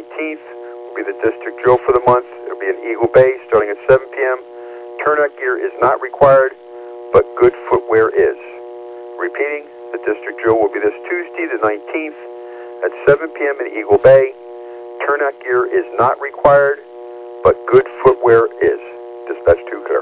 19th will be the district drill for the month. It will be in Eagle Bay starting at 7 p.m. Turnout gear is not required, but good footwear is. Repeating, the district drill will be this Tuesday, the 19th, at 7 p.m. in Eagle Bay. Turnout gear is not required, but good footwear is. Dispatch 2, clear.